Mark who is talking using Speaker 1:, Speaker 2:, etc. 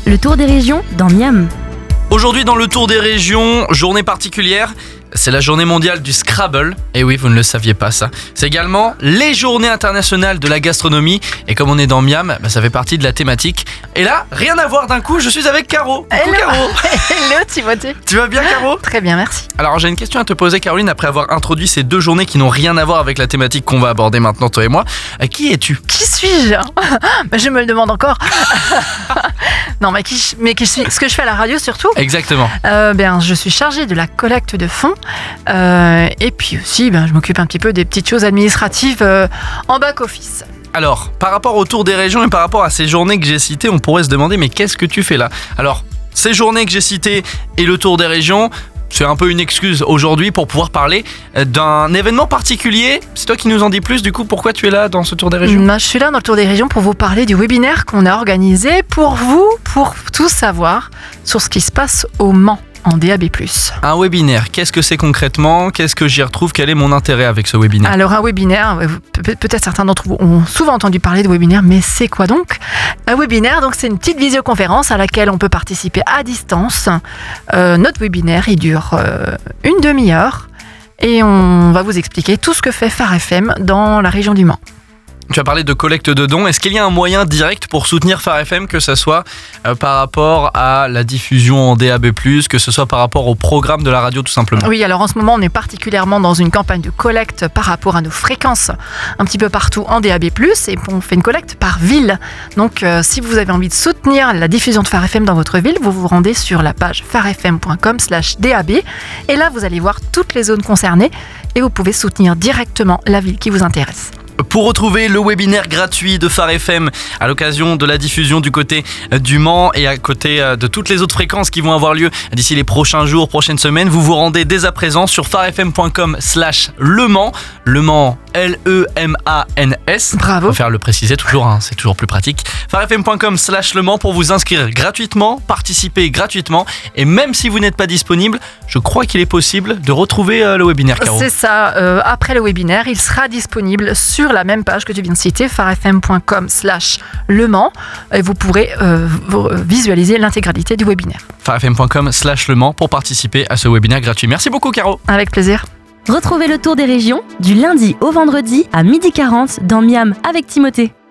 Speaker 1: le tour des régions dans Miam.
Speaker 2: Aujourd'hui dans le tour des régions, journée particulière, c'est la journée mondiale du Scrabble. Et oui, vous ne le saviez pas ça. C'est également les journées internationales de la gastronomie. Et comme on est dans Miam, ça fait partie de la thématique. Et là, rien à voir d'un coup, je suis avec Caro. Coucou Caro.
Speaker 3: Hello Timothée.
Speaker 2: Tu vas bien Caro?
Speaker 3: Très bien, merci.
Speaker 2: Alors j'ai une question à te poser Caroline, après avoir introduit ces deux journées qui n'ont rien à voir avec la thématique qu'on va aborder maintenant toi et moi. Qui es-tu?
Speaker 3: Qui suis-je? Je me le demande encore. Non, mais qui suis ce que je fais à la radio surtout.
Speaker 2: Exactement.
Speaker 3: Je suis chargée de la collecte de fonds. Et puis aussi, je m'occupe un petit peu des petites choses administratives en back-office.
Speaker 2: Alors, par rapport au tour des régions et par rapport à ces journées que j'ai citées, on pourrait se demander, mais qu'est-ce que tu fais là? Alors, ces journées que j'ai citées et le tour des régions, c'est un peu une excuse aujourd'hui pour pouvoir parler d'un événement particulier. C'est toi qui nous en dis plus, du coup, pourquoi tu es là dans ce tour des régions?
Speaker 3: Je suis là dans le tour des régions pour vous parler du webinaire qu'on a organisé pour vous, pour tout savoir sur ce qui se passe au Mans. En DAB+.
Speaker 2: Un webinaire, qu'est-ce que c'est concrètement? Qu'est-ce que j'y retrouve? Quel est mon intérêt avec ce webinaire?
Speaker 3: Alors un webinaire, peut-être certains d'entre vous ont souvent entendu parler de webinaire, mais c'est quoi donc? Un webinaire, donc c'est une petite visioconférence à laquelle on peut participer à distance. Notre webinaire, il dure une demi-heure et on va vous expliquer tout ce que fait Phare FM dans la région du Mans.
Speaker 2: Tu as parlé de collecte de dons. Est-ce qu'il y a un moyen direct pour soutenir Phare FM, que ce soit par rapport à la diffusion en DAB+, que ce soit par rapport au programme de la radio tout simplement?
Speaker 3: Oui, alors en ce moment, on est particulièrement dans une campagne de collecte par rapport à nos fréquences un petit peu partout en DAB+, et on fait une collecte par ville. Donc, si vous avez envie de soutenir la diffusion de Phare FM dans votre ville, vous vous rendez sur la page pharefm.com/DAB, et là, vous allez voir toutes les zones concernées, et vous pouvez soutenir directement la ville qui vous intéresse.
Speaker 2: Pour retrouver le webinaire gratuit de Phare FM à l'occasion de la diffusion du côté du Mans et à côté de toutes les autres fréquences qui vont avoir lieu d'ici les prochains jours, prochaines semaines, vous vous rendez dès à présent sur pharefm.com/Le Mans. Le Mans, L-E-M-A-N-S.
Speaker 3: Bravo.
Speaker 2: On va faire le préciser toujours, c'est toujours plus pratique. pharefm.com/Le Mans pour vous inscrire gratuitement, participer gratuitement. Et même si vous n'êtes pas disponible, je crois qu'il est possible de retrouver le webinaire, Caro.
Speaker 3: C'est ça. Après le webinaire, il sera disponible sur la même page que tu viens de citer, pharefm.com/Le Mans, et vous pourrez visualiser l'intégralité du webinaire.
Speaker 2: pharefm.com/Le Mans pour participer à ce webinaire gratuit. Merci beaucoup Caro.
Speaker 3: Avec plaisir.
Speaker 1: Retrouvez le tour des régions du lundi au vendredi à 12h40 dans Miam avec Timothée.